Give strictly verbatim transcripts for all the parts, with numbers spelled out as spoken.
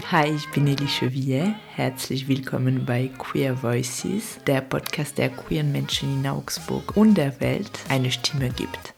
Hi, ich bin Elie Chevillet. Herzlich willkommen bei Queer Voices, der Podcast, der queeren Menschen in Augsburg und der Welt eine Stimme gibt.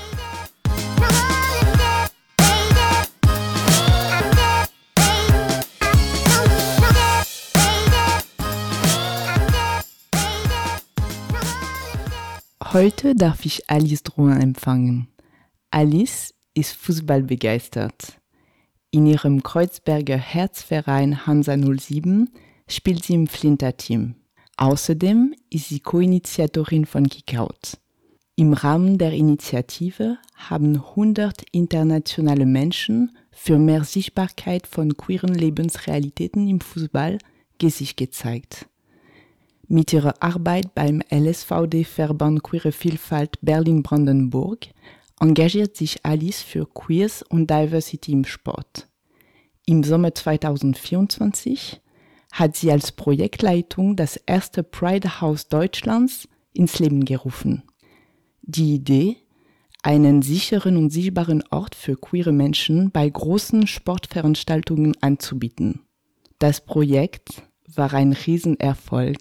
Heute darf ich Alice Drouin empfangen. Alice ist fußballbegeistert. In ihrem Kreuzberger Herzverein Hansa null sieben spielt sie im Flinter-Team. Außerdem ist sie Co-Initiatorin von Kickout. Im Rahmen der Initiative haben hundert internationale Menschen für mehr Sichtbarkeit von queeren Lebensrealitäten im Fußball Gesicht gezeigt. Mit ihrer Arbeit beim L S V D-Verband Queere Vielfalt Berlin-Brandenburg engagiert sich Alice für Queers und Diversity im Sport. Im Sommer zweitausendvierundzwanzig hat sie als Projektleitung das erste Pride House Deutschlands ins Leben gerufen. Die Idee, einen sicheren und sichtbaren Ort für queere Menschen bei großen Sportveranstaltungen anzubieten. Das Projekt war ein Riesenerfolg.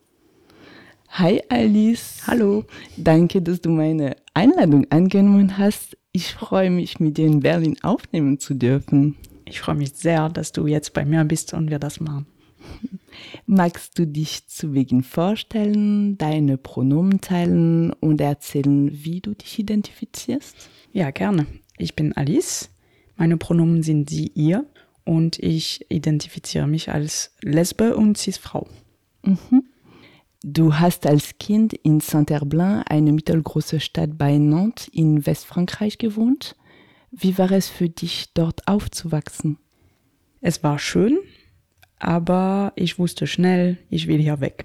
Hi Alice. Hallo. Danke, dass du meine Einladung angenommen hast. Ich freue mich, mit dir in Berlin aufnehmen zu dürfen. Ich freue mich sehr, dass du jetzt bei mir bist und wir das machen. Magst du dich zu Beginn vorstellen, deine Pronomen teilen und erzählen, wie du dich identifizierst? Ja, gerne. Ich bin Alice. Meine Pronomen sind sie, ihr und ich identifiziere mich als Lesbe und Cis-Frau. Mhm. Du hast als Kind in Saint-Herblain, eine mittelgroße Stadt bei Nantes in Westfrankreich, gewohnt. Wie war es für dich, dort aufzuwachsen? Es war schön, aber ich wusste schnell, ich will hier weg.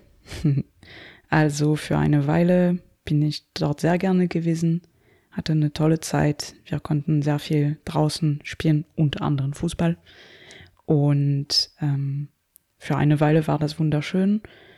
Also für eine Weile bin ich dort sehr gerne gewesen, hatte eine tolle Zeit. Wir konnten sehr viel draußen spielen, unter anderem Fußball. Und ähm, für eine Weile war das wunderschön.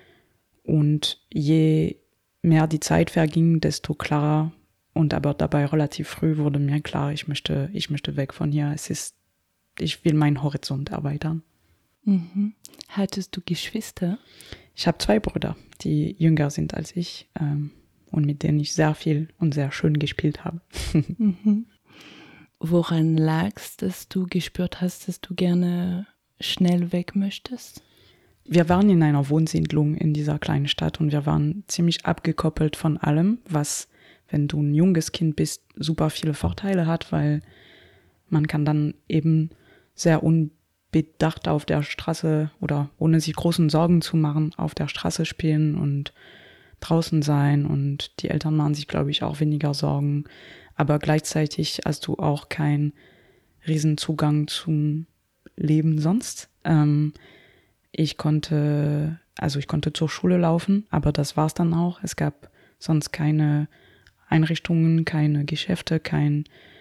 Und je mehr die Zeit verging, desto klarer und aber dabei relativ früh wurde mir klar, ich möchte, ich möchte weg von hier. Es ist, ich will meinen Horizont erweitern. Mhm. Hattest du Geschwister? Ich habe zwei Brüder, die jünger sind als ich ähm, und mit denen ich sehr viel und sehr schön gespielt habe. Mhm. Woran lag es, dass du gespürt hast, dass du gerne schnell weg möchtest? Wir waren in einer Wohnsiedlung in dieser kleinen Stadt und wir waren ziemlich abgekoppelt von allem, was, wenn du ein junges Kind bist, super viele Vorteile hat, weil man kann dann eben sehr unbedacht auf der Straße oder ohne sich großen Sorgen zu machen, auf der Straße spielen und draußen sein und die Eltern machen sich, glaube ich, auch weniger Sorgen. Aber gleichzeitig hast du auch keinen Riesenzugang zum Leben sonst. Ähm, Ich konnte, also ich konnte zur Schule laufen, aber das war's dann auch. Es gab sonst keine Einrichtungen, keine Geschäfte, kein,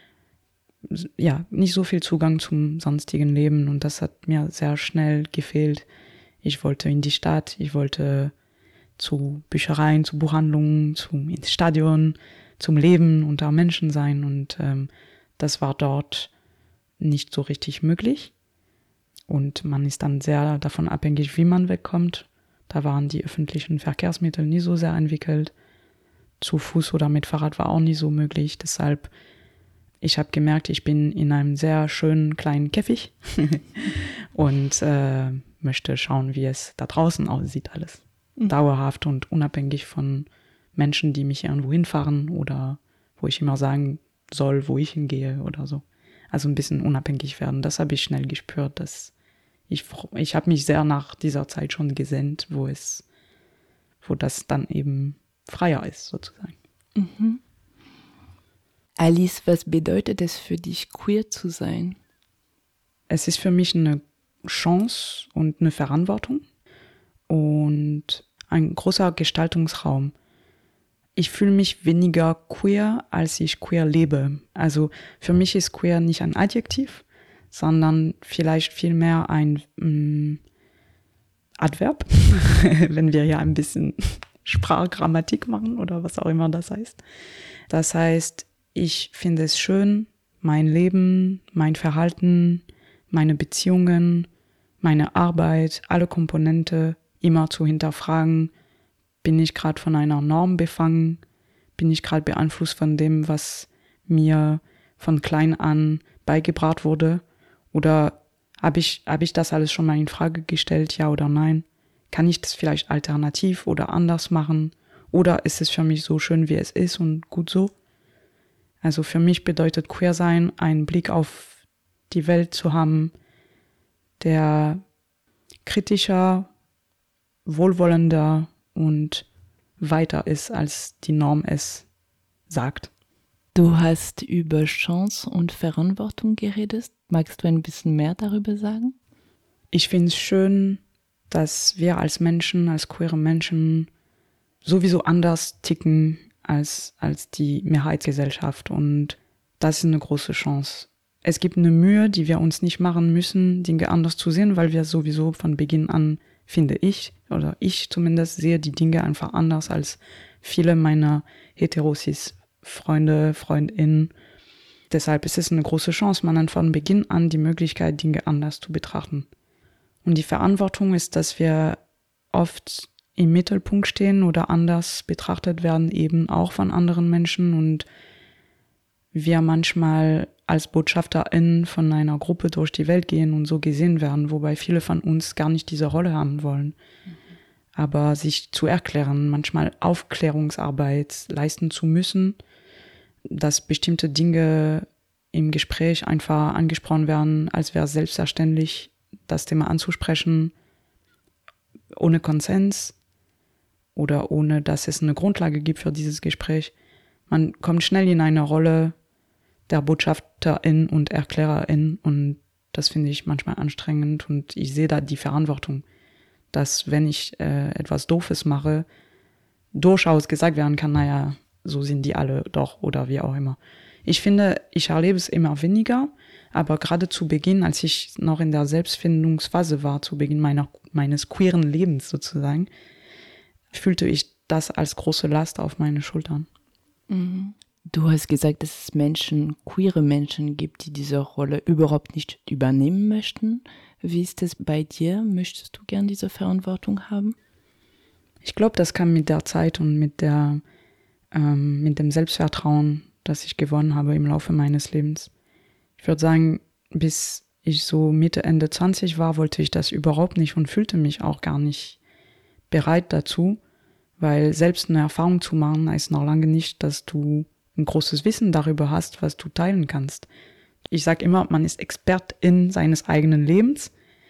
ja, nicht so viel Zugang zum sonstigen Leben und das hat mir sehr schnell gefehlt. Ich wollte in die Stadt, ich wollte zu Büchereien, zu Buchhandlungen, zum, ins Stadion, zum Leben unter Menschen sein und ähm, das war dort nicht so richtig möglich. Und man ist dann sehr davon abhängig, wie man wegkommt. Da waren die öffentlichen Verkehrsmittel nie so sehr entwickelt. Zu Fuß oder mit Fahrrad war auch nie so möglich. Deshalb, ich habe gemerkt, ich bin in einem sehr schönen kleinen Käfig und äh, möchte schauen, wie es da draußen aussieht alles. Mhm. Dauerhaft und unabhängig von Menschen, die mich irgendwo hinfahren oder wo ich immer sagen soll, wo ich hingehe oder so. Also ein bisschen unabhängig werden. Das habe ich schnell gespürt, dass ich, ich habe mich sehr nach dieser Zeit schon gesehnt, wo es, wo das dann eben freier ist, sozusagen. Mhm. Alice, was bedeutet es für dich, queer zu sein? Es ist für mich eine Chance und eine Verantwortung und ein großer Gestaltungsraum. Ich fühle mich weniger queer, als ich queer lebe. Also für mich ist queer nicht ein Adjektiv, sondern vielleicht vielmehr ein ähm, Adverb, wenn wir ja ein bisschen Sprachgrammatik machen oder was auch immer das heißt. Das heißt, ich finde es schön, mein Leben, mein Verhalten, meine Beziehungen, meine Arbeit, alle Komponente immer zu hinterfragen, bin ich gerade von einer Norm befangen, bin ich gerade beeinflusst von dem, was mir von klein an beigebracht wurde, oder habe ich, hab ich das alles schon mal in Frage gestellt, ja oder nein? Kann ich das vielleicht alternativ oder anders machen? Oder ist es für mich so schön, wie es ist und gut so? Also für mich bedeutet queer sein, einen Blick auf die Welt zu haben, der kritischer, wohlwollender und weiter ist, als die Norm es sagt. Du hast über Chance und Verantwortung geredet. Magst du ein bisschen mehr darüber sagen? Ich finde es schön, dass wir als Menschen, als queere Menschen sowieso anders ticken als, als die Mehrheitsgesellschaft. Und das ist eine große Chance. Es gibt eine Mühe, die wir uns nicht machen müssen, Dinge anders zu sehen, weil wir sowieso von Beginn an, finde ich, oder ich zumindest, sehe die Dinge einfach anders als viele meiner Heterosis-Freunde, Freundinnen. Deshalb ist es eine große Chance, man hat von Beginn an die Möglichkeit, Dinge anders zu betrachten. Und die Verantwortung ist, dass wir oft im Mittelpunkt stehen oder anders betrachtet werden, eben auch von anderen Menschen, und wir manchmal als BotschafterInnen von einer Gruppe durch die Welt gehen und so gesehen werden, wobei viele von uns gar nicht diese Rolle haben wollen. Mhm. Aber sich zu erklären, manchmal Aufklärungsarbeit leisten zu müssen, dass bestimmte Dinge im Gespräch einfach angesprochen werden, als wäre es selbstverständlich, das Thema anzusprechen, ohne Konsens oder ohne, dass es eine Grundlage gibt für dieses Gespräch. Man kommt schnell in eine Rolle der Botschafterin und Erklärerin, und das finde ich manchmal anstrengend, und ich sehe da die Verantwortung, dass wenn ich äh, etwas Doofes mache, durchaus gesagt werden kann, naja, so sind die alle doch oder wie auch immer. Ich finde, ich erlebe es immer weniger, aber gerade zu Beginn, als ich noch in der Selbstfindungsphase war, zu Beginn meiner, meines queeren Lebens sozusagen, fühlte ich das als große Last auf meine Schultern. Mhm. Du hast gesagt, dass es Menschen, queere Menschen gibt, die diese Rolle überhaupt nicht übernehmen möchten. Wie ist es bei dir? Möchtest du gern diese Verantwortung haben? Ich glaube, das kam mit der Zeit und mit der, ähm, mit dem Selbstvertrauen, das ich gewonnen habe im Laufe meines Lebens. Ich würde sagen, bis ich so Mitte, Ende zwanzig war, wollte ich das überhaupt nicht und fühlte mich auch gar nicht bereit dazu, weil selbst eine Erfahrung zu machen heißt noch lange nicht, dass du ein großes Wissen darüber hast, was du teilen kannst. Ich sage immer, man ist Expertin seines eigenen Lebens,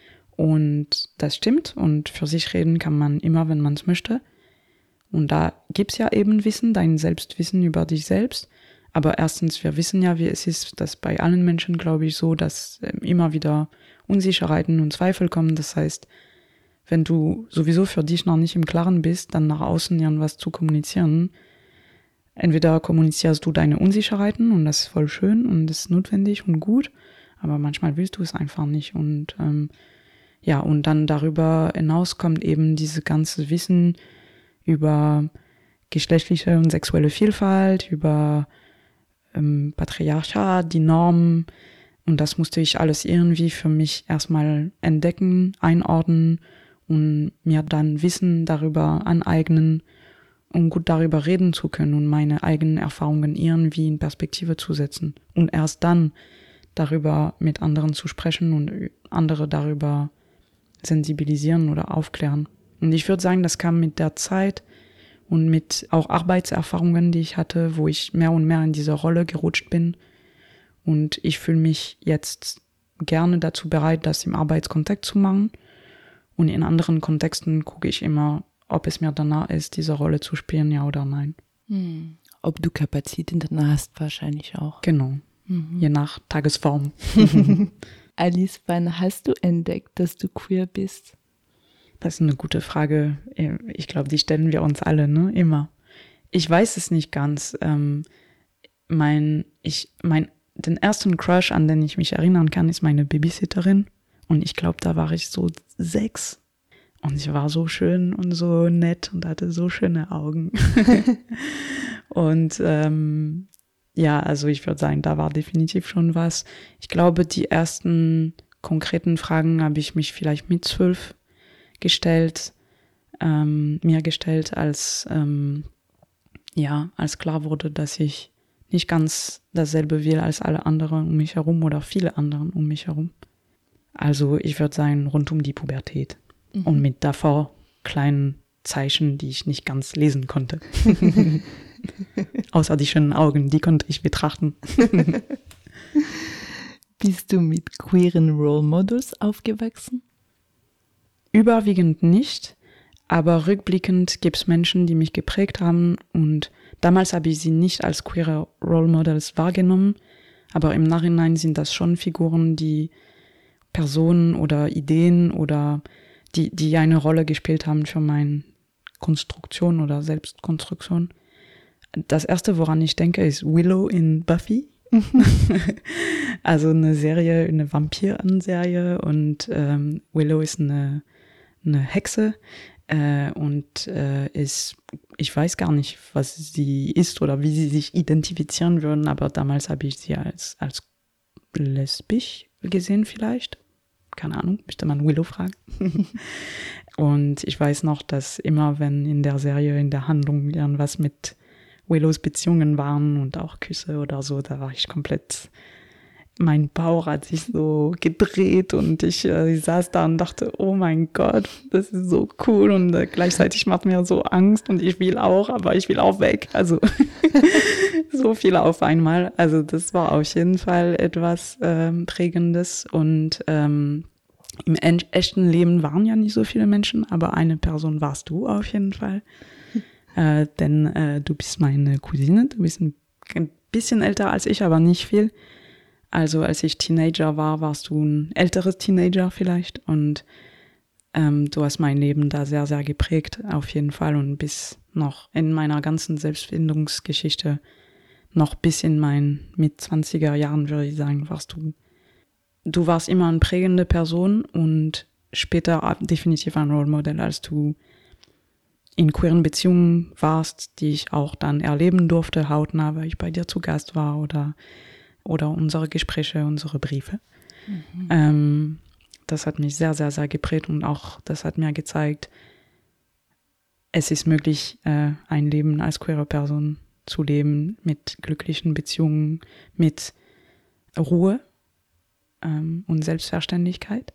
und das stimmt, und für sich reden kann man immer, wenn man es möchte. Und da gibt's ja eben Wissen, dein Selbstwissen über dich selbst. Aber erstens, wir wissen ja, wie es ist, dass bei allen Menschen, glaube ich, so, dass immer wieder Unsicherheiten und Zweifel kommen. Das heißt, wenn du sowieso für dich noch nicht im Klaren bist, dann nach außen irgendwas zu kommunizieren, entweder kommunizierst du deine Unsicherheiten, und das ist voll schön und das ist notwendig und gut, aber manchmal willst du es einfach nicht. Und ähm, ja, und dann darüber hinaus kommt eben dieses ganze Wissen über geschlechtliche und sexuelle Vielfalt, über ähm, Patriarchat, die Normen, und das musste ich alles irgendwie für mich erstmal entdecken, einordnen und mir dann Wissen darüber aneignen, um gut darüber reden zu können und meine eigenen Erfahrungen irgendwie in Perspektive zu setzen. Und erst dann darüber mit anderen zu sprechen und andere darüber sensibilisieren oder aufklären. Und ich würde sagen, das kam mit der Zeit und mit auch Arbeitserfahrungen, die ich hatte, wo ich mehr und mehr in diese Rolle gerutscht bin. Und ich fühle mich jetzt gerne dazu bereit, das im Arbeitskontext zu machen. Und in anderen Kontexten gucke ich immer, ob es mir danach ist, diese Rolle zu spielen, ja oder nein. Hm. Ob du Kapazitäten danach hast, wahrscheinlich auch. Genau, mhm. Je nach Tagesform. Alice, wann hast du entdeckt, dass du queer bist? Das ist eine gute Frage. Ich glaube, die stellen wir uns alle, ne? Immer. Ich weiß es nicht ganz. Ähm, mein, ich, mein, den ersten Crush, an den ich mich erinnern kann, ist meine Babysitterin. Und ich glaube, da war ich so sechs. Und sie war so schön und so nett und hatte so schöne Augen. Und ähm, ja, also ich würde sagen, da war definitiv schon was. Ich glaube, die ersten konkreten Fragen habe ich mich vielleicht mit zwölf gestellt, ähm, mir gestellt, als, ähm, ja, als klar wurde, dass ich nicht ganz dasselbe will als alle anderen um mich herum oder viele anderen um mich herum. Also ich würde sagen, rund um die Pubertät. Mhm. Und mit davor kleinen Zeichen, die ich nicht ganz lesen konnte. Außer die schönen Augen, die konnte ich betrachten. Bist du mit queeren Role Models aufgewachsen? Überwiegend nicht, aber rückblickend gibt es Menschen, die mich geprägt haben und damals habe ich sie nicht als queere Role Models wahrgenommen, aber im Nachhinein sind das schon Figuren, die Personen oder Ideen oder die, die eine Rolle gespielt haben für meine Konstruktion oder Selbstkonstruktion. Das erste, woran ich denke, ist Willow in Buffy. Also eine Serie, eine Vampiren-Serie und ähm, Willow ist eine, eine Hexe äh, und äh, ist, ich weiß gar nicht, was sie ist oder wie sie sich identifizieren würden, aber damals habe ich sie als, als lesbisch gesehen vielleicht. Keine Ahnung, müsste man Willow fragen. Und ich weiß noch, dass immer, wenn in der Serie, in der Handlung irgendwas mit Willows Beziehungen waren und auch Küsse oder so, da war ich komplett, mein Bauch hat sich so gedreht und ich, äh, ich saß da und dachte, oh mein Gott, das ist so cool und äh, gleichzeitig macht mir so Angst und ich will auch, aber ich will auch weg, also so viel auf einmal, also das war auf jeden Fall etwas ähm, Prägendes und ähm, im echten Leben waren ja nicht so viele Menschen, aber eine Person warst du auf jeden Fall. Äh, denn äh, du bist meine Cousine, du bist ein, ein bisschen älter als ich, aber nicht viel. Also als ich Teenager war, warst du ein älteres Teenager vielleicht und ähm, du hast mein Leben da sehr, sehr geprägt auf jeden Fall und bis noch in meiner ganzen Selbstfindungsgeschichte, noch bis in meinen Mitzwanziger Jahren, würde ich sagen, warst du, du warst immer eine prägende Person und später definitiv ein Role Model, als du in queeren Beziehungen warst, die ich auch dann erleben durfte, hautnah, weil ich bei dir zu Gast war oder, oder unsere Gespräche, unsere Briefe. Mhm. Ähm, das hat mich sehr, sehr, sehr geprägt und auch das hat mir gezeigt, es ist möglich, äh, ein Leben als queere Person zu leben mit glücklichen Beziehungen, mit Ruhe ähm, und Selbstverständlichkeit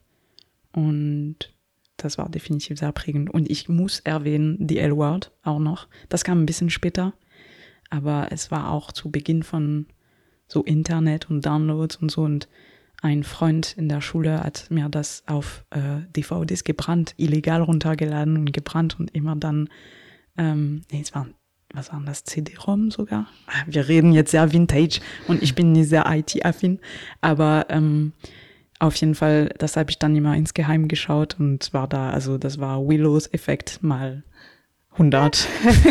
und das war definitiv sehr prägend. Und ich muss erwähnen, die L-Word auch noch. Das kam ein bisschen später, aber es war auch zu Beginn von so Internet und Downloads und so. Und ein Freund in der Schule hat mir das auf äh, D V Ds gebrannt, illegal runtergeladen und gebrannt und immer dann, ähm, nee, es waren, was waren das, C D-ROM sogar? Wir reden jetzt sehr Vintage und ich bin nicht sehr I T-affin, aber ähm, auf jeden Fall, das habe ich dann immer insgeheim geschaut und war da, also das war Willows Effekt mal hundert.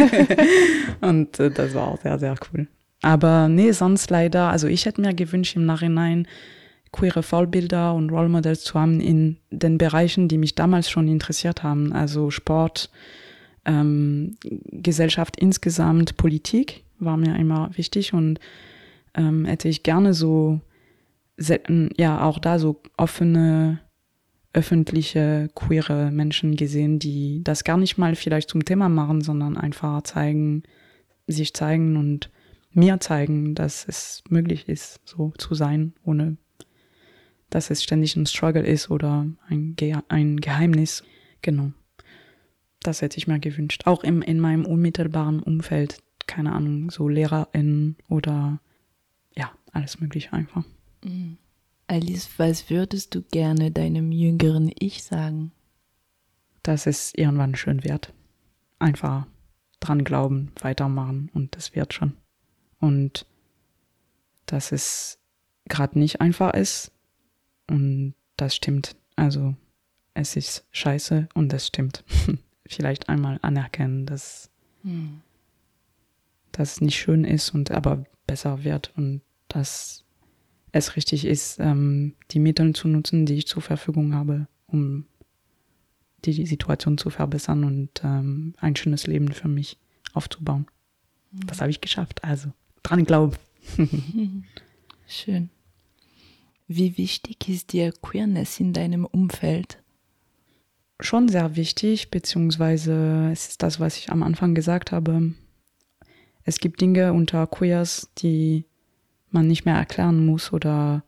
Und äh, das war auch sehr, sehr cool. Aber nee, sonst leider, also ich hätte mir gewünscht im Nachhinein queere Vorbilder und Role Models zu haben in den Bereichen, die mich damals schon interessiert haben, also Sport, ähm, Gesellschaft insgesamt, Politik war mir immer wichtig und ähm, hätte ich gerne so ja auch da so offene, öffentliche, queere Menschen gesehen, die das gar nicht mal vielleicht zum Thema machen, sondern einfach zeigen, sich zeigen und mir zeigen, dass es möglich ist, so zu sein, ohne dass es ständig ein Struggle ist oder ein, Ge- ein Geheimnis. Genau. Das hätte ich mir gewünscht. Auch im, in meinem unmittelbaren Umfeld, keine Ahnung, so LehrerInnen oder ja, alles Mögliche einfach. Mhm. Alice, was würdest du gerne deinem jüngeren Ich sagen? Dass es irgendwann schön wird. Einfach dran glauben, weitermachen und das wird schon. Und dass es gerade nicht einfach ist und das stimmt. Also es ist scheiße und das stimmt. Vielleicht einmal anerkennen, dass hm. das nicht schön ist und aber besser wird und dass es richtig ist, ähm, die Mittel zu nutzen, die ich zur Verfügung habe, um die Situation zu verbessern und ähm, ein schönes Leben für mich aufzubauen. Mhm. Das habe ich geschafft, also dran glauben. Schön. Wie wichtig ist dir Queerness in deinem Umfeld? Schon sehr wichtig, beziehungsweise es ist das, was ich am Anfang gesagt habe. Es gibt Dinge unter Queers, die man nicht mehr erklären muss oder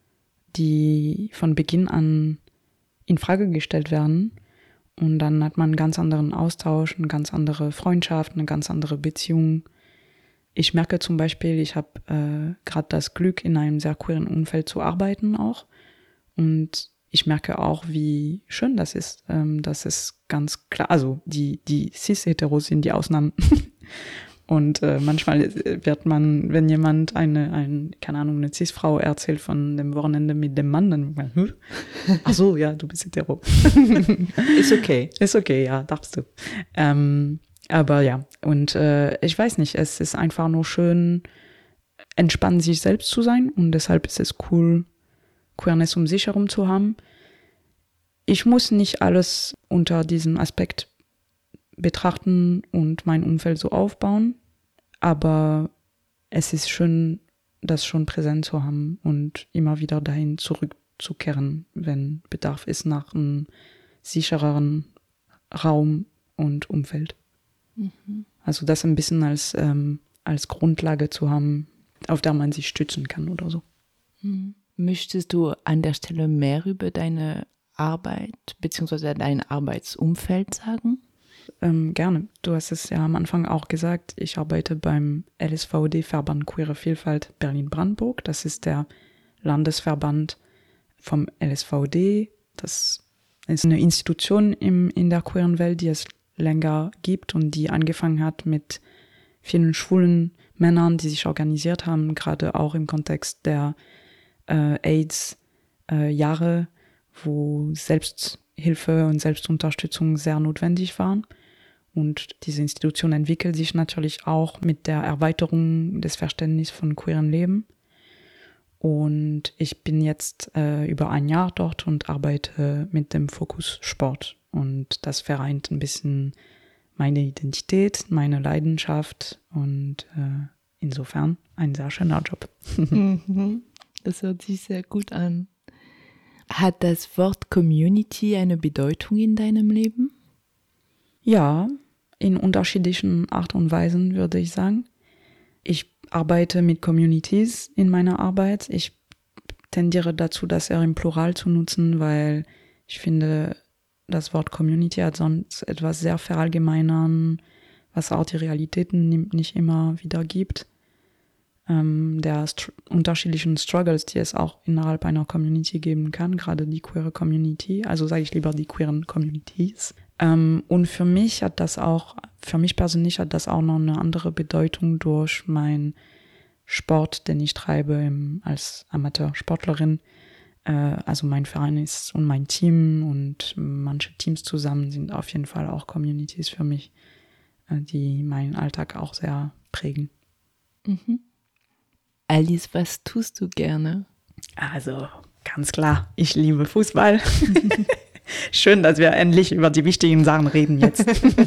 die von Beginn an in Frage gestellt werden. Und dann hat man einen ganz anderen Austausch, eine ganz andere Freundschaft, eine ganz andere Beziehung. Ich merke zum Beispiel, ich habe äh, gerade das Glück, in einem sehr queeren Umfeld zu arbeiten auch. Und ich merke auch, wie schön das ist. Ähm, das ist ganz klar, also die, die Cis-Heteros sind die Ausnahmen. Und äh, manchmal wird man, wenn jemand eine, ein, keine Ahnung, eine Cis-Frau erzählt von dem Wochenende mit dem Mann, dann man, hm? Ach so, ja, du bist hetero. Ist okay. Ist okay, ja, darfst du. Ähm, aber ja, und äh, ich weiß nicht, es ist einfach nur schön, entspannt sich selbst zu sein und deshalb ist es cool, Queerness um sich herum zu haben. Ich muss nicht alles unter diesem Aspekt betrachten und mein Umfeld so aufbauen, aber es ist schön, das schon präsent zu haben und immer wieder dahin zurückzukehren, wenn Bedarf ist nach einem sichereren Raum und Umfeld. Mhm. Also das ein bisschen als, ähm, als Grundlage zu haben, auf der man sich stützen kann oder so. Mhm. Möchtest du an der Stelle mehr über deine Arbeit bzw. dein Arbeitsumfeld sagen? Ähm, gerne. Du hast es ja am Anfang auch gesagt, ich arbeite beim L S V D, Verband Queere Vielfalt Berlin-Brandenburg. Das ist der Landesverband vom L S V D. Das ist eine Institution im, in der queeren Welt, die es länger gibt und die angefangen hat mit vielen schwulen Männern, die sich organisiert haben, gerade auch im Kontext der äh, AIDS-Jahre, äh, wo Selbsthilfe und Selbstunterstützung sehr notwendig waren. Und diese Institution entwickelt sich natürlich auch mit der Erweiterung des Verständnisses von queeren Leben. Und ich bin jetzt äh, über ein Jahr dort und arbeite mit dem Fokus Sport. Und das vereint ein bisschen meine Identität, meine Leidenschaft und äh, insofern ein sehr schöner Job. Das hört sich sehr gut an. Hat das Wort Community eine Bedeutung in deinem Leben? Ja, in unterschiedlichen Art und Weisen würde ich sagen. Ich arbeite mit Communities in meiner Arbeit. Ich tendiere dazu, das eher im Plural zu nutzen, weil ich finde, das Wort Community hat sonst etwas sehr verallgemeinern, was auch die Realitäten nicht immer wieder gibt. Ähm, der st- unterschiedlichen Struggles, die es auch innerhalb einer Community geben kann, gerade die queere Community, also sage ich lieber die queeren Communities. Ähm, und für mich hat das auch, für mich persönlich hat das auch noch eine andere Bedeutung durch meinen Sport, den ich treibe im, als Amateursportlerin. Äh, also mein Verein ist und mein Team und manche Teams zusammen sind auf jeden Fall auch Communities für mich, äh, die meinen Alltag auch sehr prägen. Mhm. Alice, was tust du gerne? Also ganz klar, ich liebe Fußball. Schön, dass wir endlich über die wichtigen Sachen reden jetzt.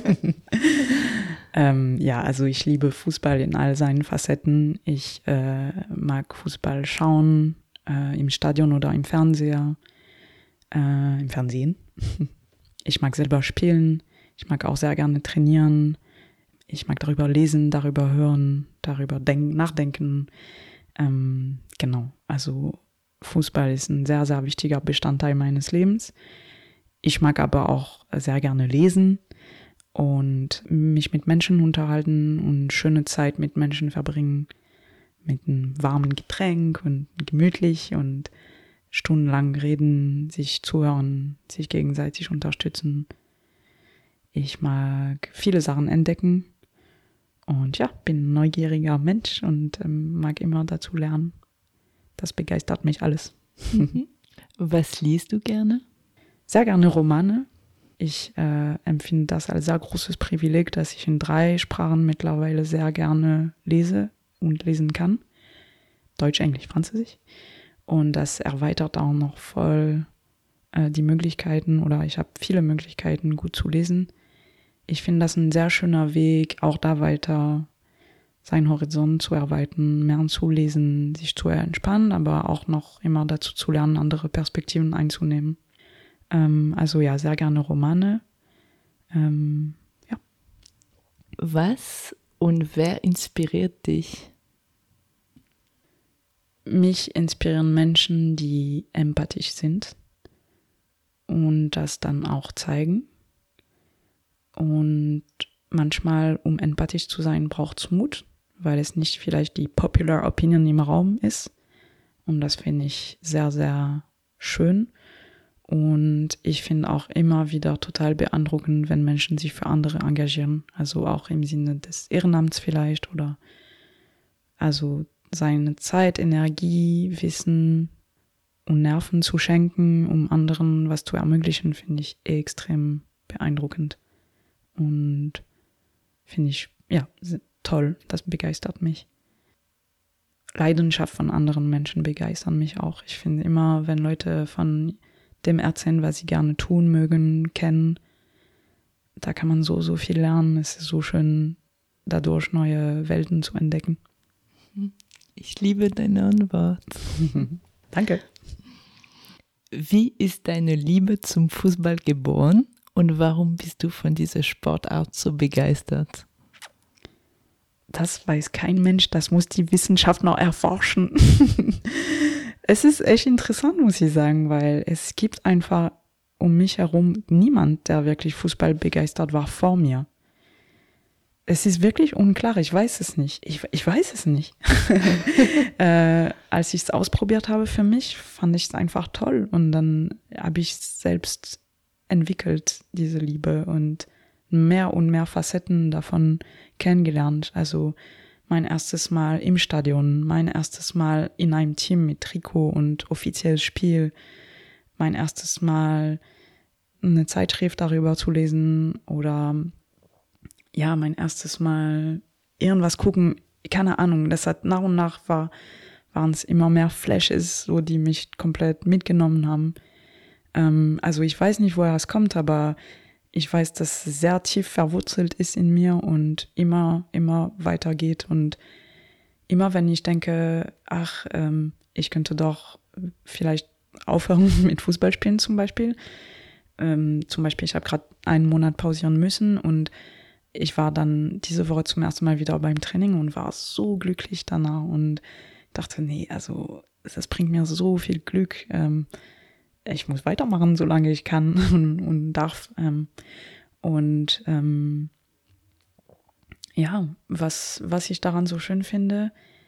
ähm, ja, also ich liebe Fußball in all seinen Facetten. Ich äh, mag Fußball schauen, äh, im Stadion oder im Fernseher, äh, im Fernsehen. Ich mag selber spielen. Ich mag auch sehr gerne trainieren. Ich mag darüber lesen, darüber hören, darüber denken, nachdenken. Ähm, genau, also Fußball ist ein sehr, sehr wichtiger Bestandteil meines Lebens. Ich mag aber auch sehr gerne lesen und mich mit Menschen unterhalten und schöne Zeit mit Menschen verbringen, mit einem warmen Getränk und gemütlich und stundenlang reden, sich zuhören, sich gegenseitig unterstützen. Ich mag viele Sachen entdecken und ja, bin ein neugieriger Mensch und ähm, mag immer dazu lernen. Das begeistert mich alles. Mhm. Was liest du gerne? Sehr gerne Romane. Ich äh, empfinde das als sehr großes Privileg, dass ich in drei Sprachen mittlerweile sehr gerne lese und lesen kann. Deutsch, Englisch, Französisch. Und das erweitert auch noch voll äh, die Möglichkeiten oder ich habe viele Möglichkeiten, gut zu lesen. Ich finde das ein sehr schöner Weg, auch da weiter seinen Horizont zu erweitern, mehr zu lesen, sich zu entspannen, aber auch noch immer dazu zu lernen, andere Perspektiven einzunehmen. Ähm, also ja, sehr gerne Romane. Ähm, ja. Was und wer inspiriert dich? Mich inspirieren Menschen, die empathisch sind und das dann auch zeigen. Und manchmal, um empathisch zu sein, braucht es Mut, weil es nicht vielleicht die Popular Opinion im Raum ist. Und das finde ich sehr, sehr schön. Und ich finde auch immer wieder total beeindruckend, wenn Menschen sich für andere engagieren. Also auch im Sinne des Ehrenamts vielleicht oder also seine Zeit, Energie, Wissen und Nerven zu schenken, um anderen was zu ermöglichen, finde ich extrem beeindruckend. Und finde ich, ja, toll. Das begeistert mich. Leidenschaft von anderen Menschen begeistern mich auch. Ich finde immer, wenn Leute von dem erzählen, was sie gerne tun mögen, kennen, da kann man so, so viel lernen. Es ist so schön, dadurch neue Welten zu entdecken. Ich liebe deine Antwort. Danke. Wie ist deine Liebe zum Fußball geboren und warum bist du von dieser Sportart so begeistert? Das weiß kein Mensch, das muss die Wissenschaft noch erforschen. Es ist echt interessant, muss ich sagen, weil es gibt einfach um mich herum niemand, der wirklich Fußball begeistert war vor mir. Es ist wirklich unklar, ich weiß es nicht. Ich, ich weiß es nicht. äh, als ich es ausprobiert habe für mich, fand ich es einfach toll. Und dann habe ich es selbst entwickelt, diese Liebe, und mehr und mehr Facetten davon kennengelernt. Also mein erstes Mal im Stadion, mein erstes Mal in einem Team mit Trikot und offizielles Spiel, mein erstes Mal eine Zeitschrift darüber zu lesen oder ja, mein erstes Mal irgendwas gucken, keine Ahnung, das hat nach und nach war, waren es immer mehr Flashes, so die mich komplett mitgenommen haben. Ähm, also ich weiß nicht, woher es kommt, aber ich weiß, dass es sehr tief verwurzelt ist in mir und immer, immer weitergeht. Und immer wenn ich denke, ach, ähm, ich könnte doch vielleicht aufhören mit Fußballspielen zum Beispiel. Ähm, zum Beispiel, ich habe gerade einen Monat pausieren müssen und ich war dann diese Woche zum ersten Mal wieder beim Training und war so glücklich danach und dachte, nee, also das bringt mir so viel Glück. Ähm, ich muss weitermachen, solange ich kann und, und darf. Ähm, und ähm, ja, was, was ich daran so schön finde,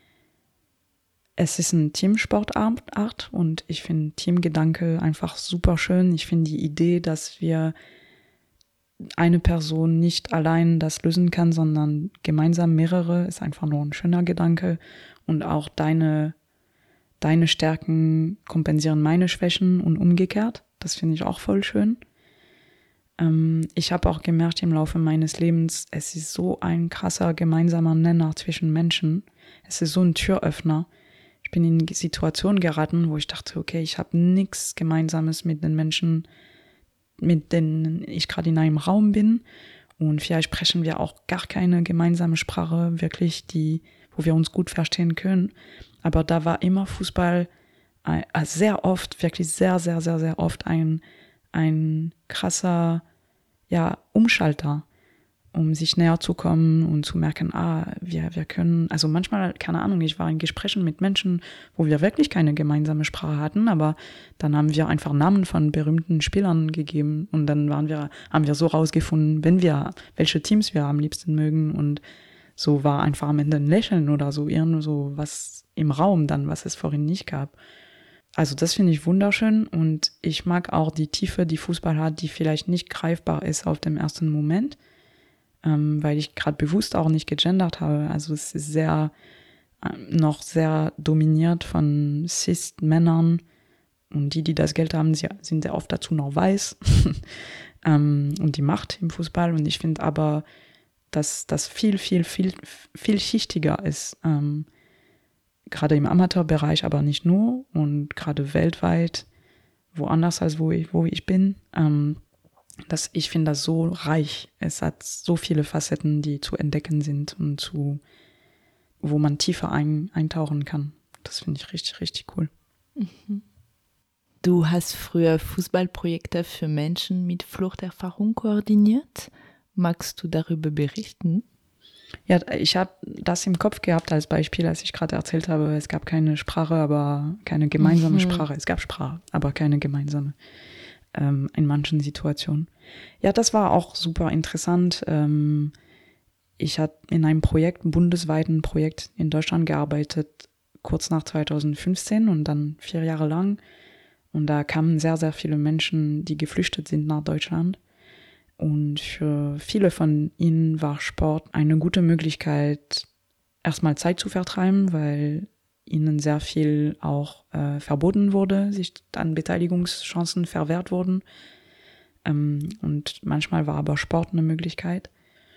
es ist ein Teamsportart und ich finde Teamgedanke einfach super schön. Ich finde die Idee, dass wir eine Person nicht allein das lösen kann, sondern gemeinsam mehrere, ist einfach nur ein schöner Gedanke. Und auch deine, deine Stärken kompensieren meine Schwächen und umgekehrt. Das finde ich auch voll schön. Ähm, ich habe auch gemerkt im Laufe meines Lebens, es ist so ein krasser gemeinsamer Nenner zwischen Menschen. Es ist so ein Türöffner. Ich bin in Situationen geraten, wo ich dachte, okay, ich habe nichts Gemeinsames mit den Menschen, mit denen ich gerade in einem Raum bin. Und vielleicht sprechen wir auch gar keine gemeinsame Sprache, wirklich, die, wo wir uns gut verstehen können. Aber da war immer Fußball äh, sehr oft, wirklich sehr, sehr, sehr, sehr oft ein, ein krasser, ja, Umschalter, um sich näher zu kommen und zu merken, ah, wir, wir können, also manchmal, keine Ahnung, ich war in Gesprächen mit Menschen, wo wir wirklich keine gemeinsame Sprache hatten, aber dann haben wir einfach Namen von berühmten Spielern gegeben und dann waren wir, haben wir so rausgefunden, wenn wir, welche Teams wir am liebsten mögen, und so war einfach am Ende ein Lächeln oder so, irgend so was im Raum dann, was es vorhin nicht gab. Also das finde ich wunderschön und ich mag auch die Tiefe, die Fußball hat, die vielleicht nicht greifbar ist auf dem ersten Moment, ähm, weil ich gerade bewusst auch nicht gegendert habe. Also es ist sehr, äh, noch sehr dominiert von Cis-Männern und die, die das Geld haben, sie, sind sehr oft dazu noch weiß ähm, und die Macht im Fußball. Und ich finde aber, dass das viel, viel, viel, viel schichtiger ist, ähm, gerade im Amateurbereich, aber nicht nur und gerade weltweit, woanders als wo ich, wo ich bin. Ähm, das, ich finde das so reich. Es hat so viele Facetten, die zu entdecken sind und zu, wo man tiefer ein, eintauchen kann. Das finde ich richtig, richtig cool. Mhm. Du hast früher Fußballprojekte für Menschen mit Fluchterfahrung koordiniert. Magst du darüber berichten? Ja, ich habe das im Kopf gehabt als Beispiel, als ich gerade erzählt habe, es gab keine Sprache, aber keine gemeinsame mhm. Sprache. Es gab Sprache, aber keine gemeinsame ähm, in manchen Situationen. Ja, das war auch super interessant. Ähm, ich habe in einem Projekt, einem bundesweiten Projekt in Deutschland gearbeitet, kurz nach zweitausendfünfzehn und dann vier Jahre lang. Und da kamen sehr, sehr viele Menschen, die geflüchtet sind nach Deutschland. Und für viele von ihnen war Sport eine gute Möglichkeit, erstmal Zeit zu vertreiben, weil ihnen sehr viel auch äh, verboten wurde, sich an Beteiligungschancen verwehrt wurden. Ähm, und manchmal war aber Sport eine Möglichkeit.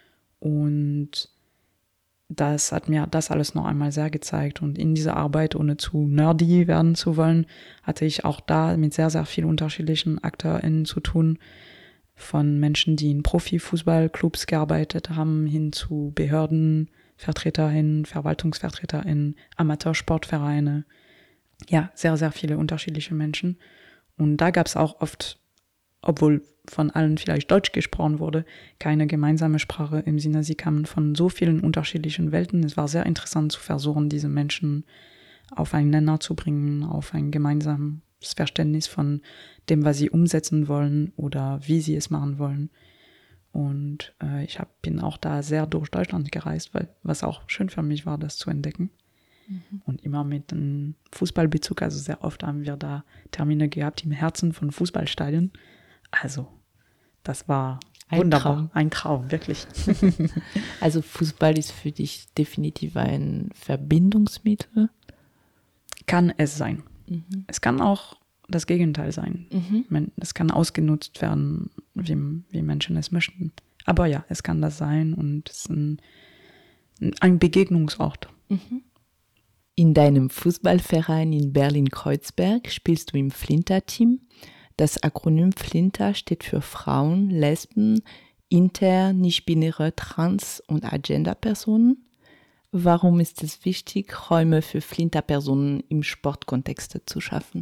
Und das hat mir das alles noch einmal sehr gezeigt. Und in dieser Arbeit, ohne zu nerdy werden zu wollen, hatte ich auch da mit sehr, sehr vielen unterschiedlichen AkteurInnen zu tun. Von Menschen, die in Profifußballclubs gearbeitet haben, hin zu BehördenvertreterInnen, VerwaltungsvertreterInnen, Amateursportvereine. Ja, sehr, sehr viele unterschiedliche Menschen. Und da gab es auch oft, obwohl von allen vielleicht Deutsch gesprochen wurde, keine gemeinsame Sprache im Sinne, sie kamen von so vielen unterschiedlichen Welten. Es war sehr interessant zu versuchen, diese Menschen auf einen Nenner zu bringen, auf ein gemeinsames Verständnis von dem, was sie umsetzen wollen oder wie sie es machen wollen. Und äh, ich hab, bin auch da sehr durch Deutschland gereist, weil was auch schön für mich war, das zu entdecken. Mhm. Und immer mit einem Fußballbezug, also sehr oft haben wir da Termine gehabt im Herzen von Fußballstadien. Also das war ein wunderbar, Traum. ein Traum, wirklich. Also Fußball ist für dich definitiv ein Verbindungsmittel? Kann es sein. Mhm. Es kann auch das Gegenteil sein. Mhm. Es kann ausgenutzt werden, wie, wie Menschen es möchten. Aber ja, es kann das sein und es ist ein, ein Begegnungsort. Mhm. In deinem Fußballverein in Berlin-Kreuzberg spielst du im Flinter-Team. Das Akronym Flinter steht für Frauen, Lesben, inter, nicht-binäre, trans- und Agenda-Personen. Warum ist es wichtig, Räume für Flinter-Personen im Sportkontext zu schaffen?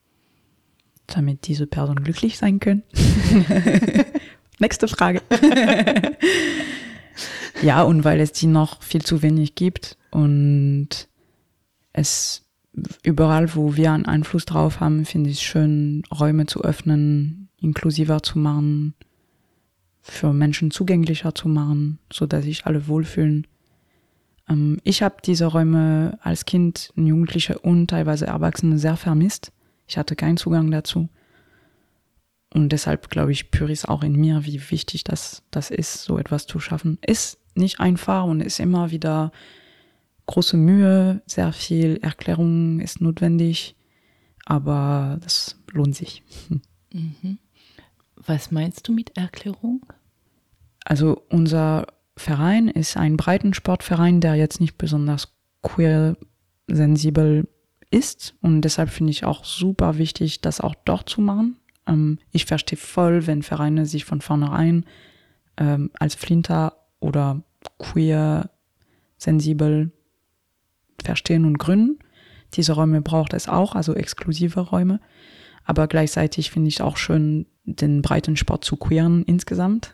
Damit diese Personen glücklich sein können. Nächste Frage. Ja, und weil es die noch viel zu wenig gibt und es überall, wo wir einen Einfluss drauf haben, finde ich es schön, Räume zu öffnen, inklusiver zu machen, für Menschen zugänglicher zu machen, sodass sich alle wohlfühlen. Ähm, ich habe diese Räume als Kind, Jugendliche und teilweise Erwachsene sehr vermisst. Ich hatte keinen Zugang dazu. Und deshalb, glaube ich, spüre ich es auch in mir, wie wichtig das, das ist, so etwas zu schaffen. Ist nicht einfach und ist immer wieder große Mühe, sehr viel Erklärung ist notwendig, aber das lohnt sich. Mhm. Was meinst du mit Erklärung? Also unser Verein ist ein Breitensportverein, der jetzt nicht besonders queer-sensibel ist und deshalb finde ich auch super wichtig, das auch dort zu machen. Ähm, ich verstehe voll, wenn Vereine sich von vornherein ähm, als Flinter oder queer-sensibel verstehen und gründen. Diese Räume braucht es auch, also exklusive Räume. Aber gleichzeitig finde ich es auch schön, den Breitensport zu queeren insgesamt.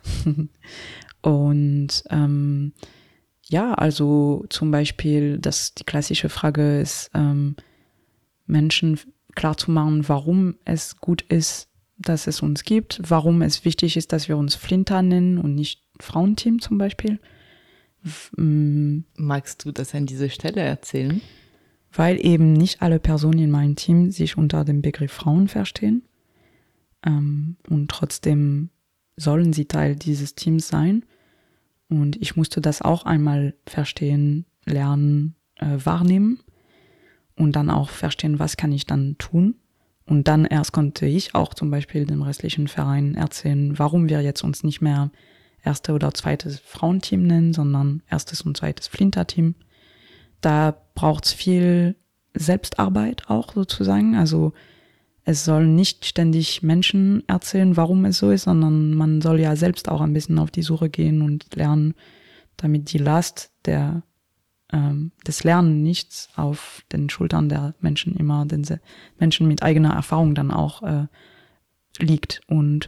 Und ähm, ja, also zum Beispiel, dass die klassische Frage ist, ähm, Menschen klarzumachen, warum es gut ist, dass es uns gibt, warum es wichtig ist, dass wir uns Flinter nennen und nicht Frauenteam zum Beispiel. Magst du das an dieser Stelle erzählen? Weil eben nicht alle Personen in meinem Team sich unter dem Begriff Frauen verstehen. Ähm, und trotzdem sollen sie Teil dieses Teams sein. Und ich musste das auch einmal verstehen, lernen, äh, wahrnehmen und dann auch verstehen, was kann ich dann tun. Und dann erst konnte ich auch zum Beispiel dem restlichen Verein erzählen, warum wir jetzt uns nicht mehr erste oder zweites Frauenteam nennen, sondern erstes und zweites Flinter-Team. Da braucht es viel Selbstarbeit auch sozusagen. Also es sollen nicht ständig Menschen erzählen, warum es so ist, sondern man soll ja selbst auch ein bisschen auf die Suche gehen und lernen, damit die Last der ähm, das Lernen nichts auf den Schultern der Menschen immer, den Menschen mit eigener Erfahrung dann auch äh, liegt. Und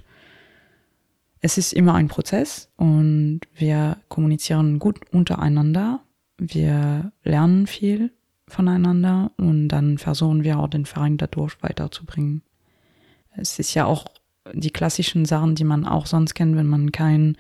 es ist immer ein Prozess und wir kommunizieren gut untereinander. Wir lernen viel voneinander und dann versuchen wir auch den Verein dadurch weiterzubringen. Es ist ja auch die klassischen Sachen, die man auch sonst kennt, wenn man kein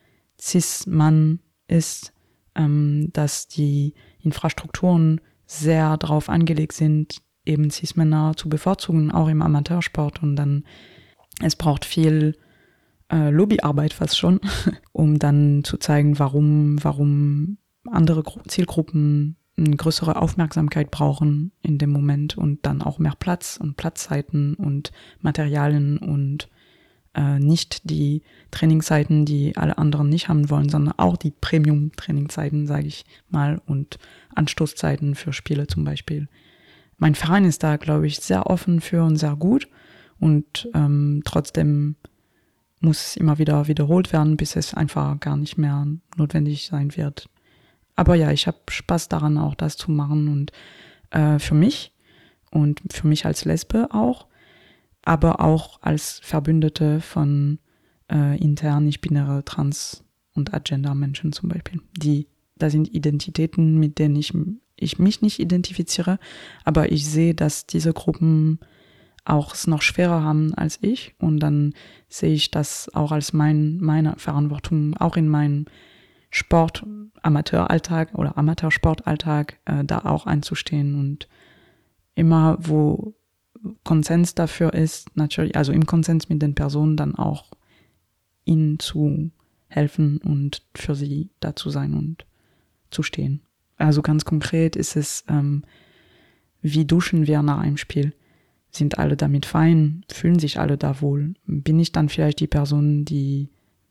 Cis-Mann ist, ähm, dass die Infrastrukturen sehr darauf angelegt sind, eben Cis-Männer zu bevorzugen, auch im Amateursport. Und dann, es braucht viel äh, Lobbyarbeit fast schon, um dann zu zeigen, warum, warum andere Gru- Zielgruppen eine größere Aufmerksamkeit brauchen in dem Moment und dann auch mehr Platz und Platzzeiten und Materialien und äh, nicht die Trainingszeiten, die alle anderen nicht haben wollen, sondern auch die Premium-Trainingszeiten, sage ich mal, und Anstoßzeiten für Spiele zum Beispiel. Mein Verein ist da, glaube ich, sehr offen für und sehr gut und ähm, trotzdem muss es immer wieder wiederholt werden, bis es einfach gar nicht mehr notwendig sein wird. Aber ja, ich habe Spaß daran, auch das zu machen und äh, für mich und für mich als Lesbe auch, aber auch als Verbündete von äh, intern nicht-binäre Trans- und Agenda-Menschen zum Beispiel. Die, da sind Identitäten, mit denen ich, ich mich nicht identifiziere, aber ich sehe, dass diese Gruppen auch es noch schwerer haben als ich und dann sehe ich das auch als mein, meine Verantwortung, auch in meinem Sport, Amateuralltag oder Amateursportalltag äh, da auch einzustehen und immer, wo Konsens dafür ist, natürlich, also im Konsens mit den Personen dann auch ihnen zu helfen und für sie da zu sein und zu stehen. Also ganz konkret ist es, ähm, wie duschen wir nach einem Spiel? Sind alle damit fein? Fühlen sich alle da wohl? Bin ich dann vielleicht die Person, die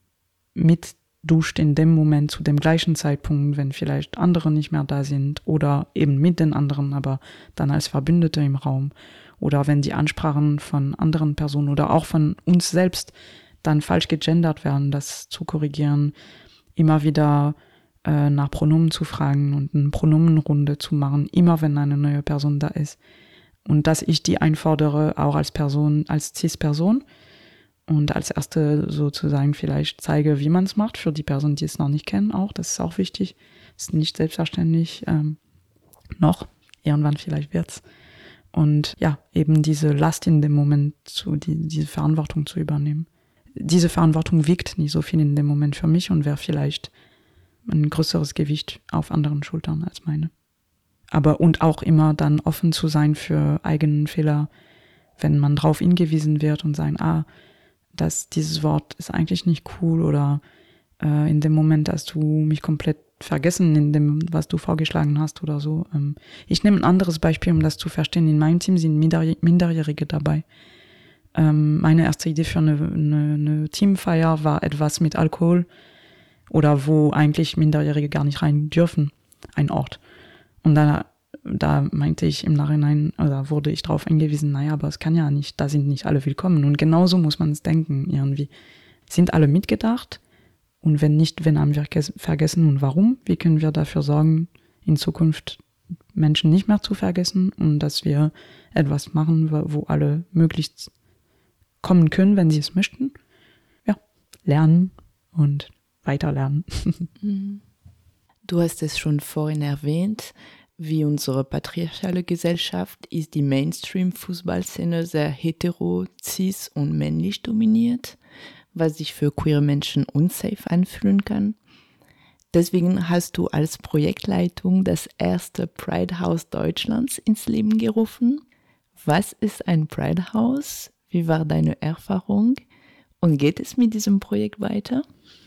mit duscht in dem Moment zu dem gleichen Zeitpunkt, wenn vielleicht andere nicht mehr da sind oder eben mit den anderen, aber dann als Verbündete im Raum oder wenn die Ansprachen von anderen Personen oder auch von uns selbst dann falsch gegendert werden, das zu korrigieren, immer wieder äh, nach Pronomen zu fragen und eine Pronomenrunde zu machen, immer wenn eine neue Person da ist und dass ich die einfordere, auch als Person, als Cis-Person, und als erste sozusagen vielleicht zeige, wie man es macht, für die Personen, die es noch nicht kennen auch. Das ist auch wichtig. Ist nicht selbstverständlich ähm, noch. Irgendwann vielleicht wird's. Und ja, eben diese Last in dem Moment, zu, die, diese Verantwortung zu übernehmen. Diese Verantwortung wiegt nicht so viel in dem Moment für mich und wäre vielleicht ein größeres Gewicht auf anderen Schultern als meine. Aber und auch immer dann offen zu sein für eigenen Fehler, wenn man drauf hingewiesen wird und sagen, ah, dass dieses Wort ist eigentlich nicht cool oder äh, in dem Moment hast du mich komplett vergessen in dem, was du vorgeschlagen hast oder so. Ähm, ich nehme ein anderes Beispiel, um das zu verstehen. In meinem Team sind Minderjäh- Minderjährige dabei. Ähm, meine erste Idee für eine, eine, eine Teamfeier war etwas mit Alkohol oder wo eigentlich Minderjährige gar nicht rein dürfen, ein Ort. Und dann da meinte ich im Nachhinein, oder wurde ich darauf hingewiesen, naja, aber es kann ja nicht, da sind nicht alle willkommen. Und genauso muss man es denken, irgendwie. Sind alle mitgedacht? Und wenn nicht, wen haben wir vergessen und warum? Wie können wir dafür sorgen, in Zukunft Menschen nicht mehr zu vergessen und dass wir etwas machen, wo alle möglichst kommen können, wenn sie es möchten? Ja, lernen und weiterlernen. Du hast es schon vorhin erwähnt, wie unsere patriarchale Gesellschaft ist die Mainstream-Fußballszene sehr hetero, cis und männlich dominiert, was sich für queere Menschen unsafe anfühlen kann. Deswegen hast du als Projektleitung das erste Pride House Deutschlands ins Leben gerufen. Was ist ein Pride House? Wie war deine Erfahrung? Und geht es mit diesem Projekt weiter?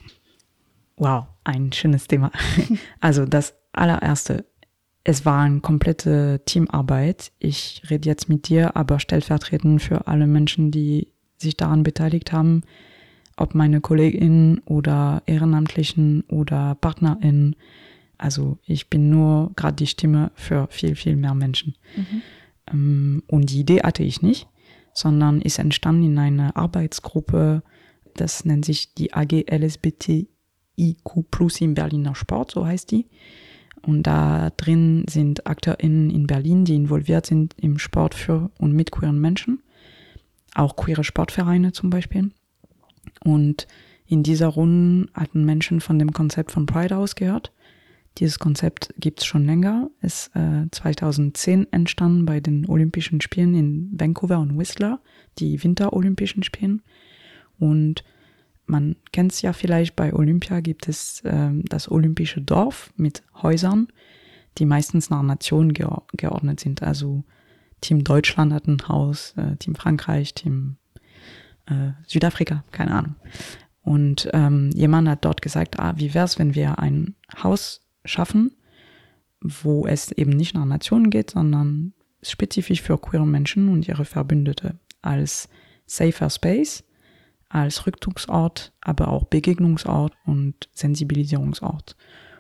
Wow, ein schönes Thema. Also das allererste, es war eine komplette Teamarbeit. Ich rede jetzt mit dir, aber stellvertretend für alle Menschen, die sich daran beteiligt haben, ob meine KollegInnen oder Ehrenamtlichen oder PartnerInnen. Also ich bin nur gerade die Stimme für viel, viel mehr Menschen. Mhm. Und die Idee hatte ich nicht, sondern ist entstanden in einer Arbeitsgruppe, das nennt sich die A G L S B T I Q plus im Berliner Sport, so heißt die. Und da drin sind AkteurInnen in Berlin, die involviert sind im Sport für und mit queeren Menschen. Auch queere Sportvereine zum Beispiel. Und in dieser Runde hatten Menschen von dem Konzept von Pride House gehört. Dieses Konzept gibt es schon länger. Ist äh, zweitausendzehn entstanden bei den Olympischen Spielen in Vancouver und Whistler, die Winterolympischen Spielen. Und man kennt es ja vielleicht, bei Olympia gibt es äh, das Olympische Dorf mit Häusern, die meistens nach Nationen ge- geordnet sind. Also Team Deutschland hat ein Haus, äh, Team Frankreich, Team äh, Südafrika, keine Ahnung. Und ähm, jemand hat dort gesagt, ah, wie wär's, wenn wir ein Haus schaffen, wo es eben nicht nach Nationen geht, sondern spezifisch für queere Menschen und ihre Verbündete als safer Space, als Rückzugsort, aber auch Begegnungsort und Sensibilisierungsort.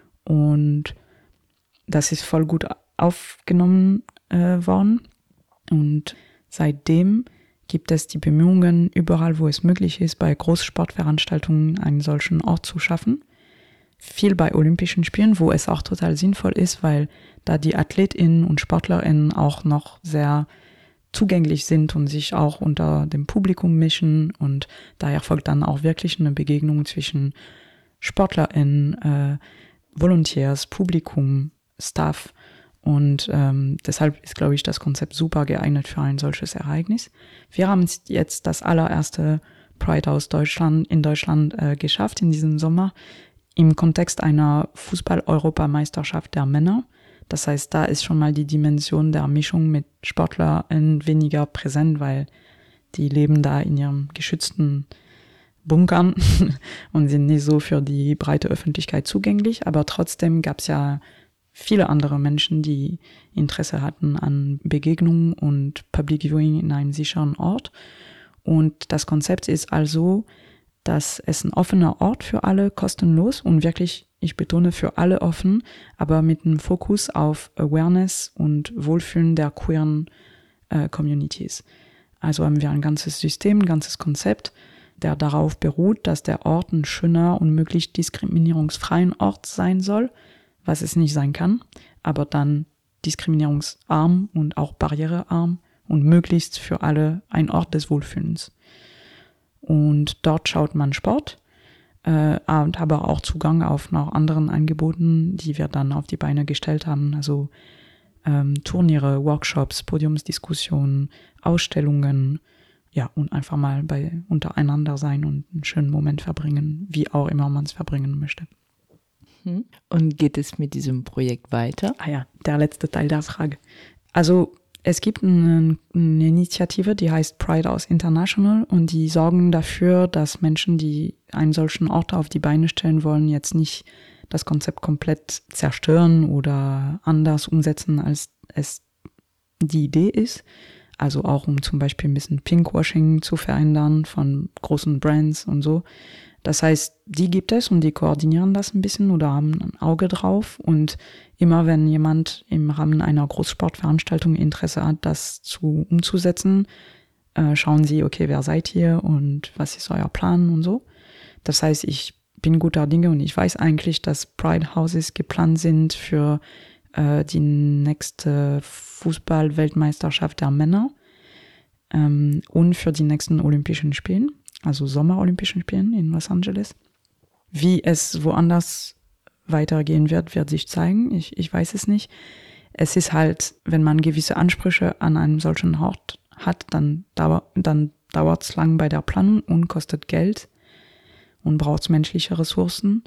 Und das ist voll gut aufgenommen äh, worden. Und seitdem gibt es die Bemühungen, überall, wo es möglich ist, bei Großsportveranstaltungen einen solchen Ort zu schaffen. Viel bei Olympischen Spielen, wo es auch total sinnvoll ist, weil da die AthletInnen und SportlerInnen auch noch sehr zugänglich sind und sich auch unter dem Publikum mischen, und daher folgt dann auch wirklich eine Begegnung zwischen SportlerInnen, äh, Volunteers, Publikum, Staff, und ähm, deshalb ist, glaube ich, das Konzept super geeignet für ein solches Ereignis. Wir haben jetzt das allererste Pride House Deutschland in Deutschland äh, geschafft in diesem Sommer im Kontext einer Fußball-Europameisterschaft der Männer. Das heißt, da ist schon mal die Dimension der Mischung mit SportlerInnen weniger präsent, weil die leben da in ihrem geschützten Bunkern und sind nicht so für die breite Öffentlichkeit zugänglich. Aber trotzdem gab es ja viele andere Menschen, die Interesse hatten an Begegnungen und Public Viewing in einem sicheren Ort. Und das Konzept ist also, dass es ein offener Ort für alle, kostenlos und wirklich, ich betone, für alle offen, aber mit einem Fokus auf Awareness und Wohlfühlen der queeren äh, Communities. Also haben wir ein ganzes System, ein ganzes Konzept, der darauf beruht, dass der Ort ein schöner und möglichst diskriminierungsfreien Ort sein soll, was es nicht sein kann, aber dann diskriminierungsarm und auch barrierearm und möglichst für alle ein Ort des Wohlfühlens. Und dort schaut man Sport, äh, und aber auch Zugang auf noch anderen Angeboten, die wir dann auf die Beine gestellt haben, also ähm, Turniere, Workshops, Podiumsdiskussionen, Ausstellungen, ja, und einfach mal bei untereinander sein und einen schönen Moment verbringen, wie auch immer man es verbringen möchte. Und geht es mit diesem Projekt weiter? Ah ja, der letzte Teil der Frage. Also es gibt eine, eine Initiative, die heißt Pride House International, und die sorgen dafür, dass Menschen, die einen solchen Ort auf die Beine stellen wollen, jetzt nicht das Konzept komplett zerstören oder anders umsetzen, als es die Idee ist. Also auch um zum Beispiel ein bisschen Pinkwashing zu verändern von großen Brands und so. Das heißt, die gibt es und die koordinieren das ein bisschen oder haben ein Auge drauf. Und immer wenn jemand im Rahmen einer Großsportveranstaltung Interesse hat, das zu umzusetzen, äh, schauen sie, okay, wer seid ihr und was ist euer Plan und so. Das heißt, ich bin guter Dinge und ich weiß eigentlich, dass Pride Houses geplant sind für äh, die nächste Fußball-Weltmeisterschaft der Männer ähm, und für die nächsten Olympischen Spielen. Also Sommerolympischen Spielen in Los Angeles. Wie es woanders weitergehen wird, wird sich zeigen. Ich, ich weiß es nicht. Es ist halt, wenn man gewisse Ansprüche an einem solchen Ort hat, dann, dauer, dann dauert es lang bei der Planung und kostet Geld und braucht menschliche Ressourcen.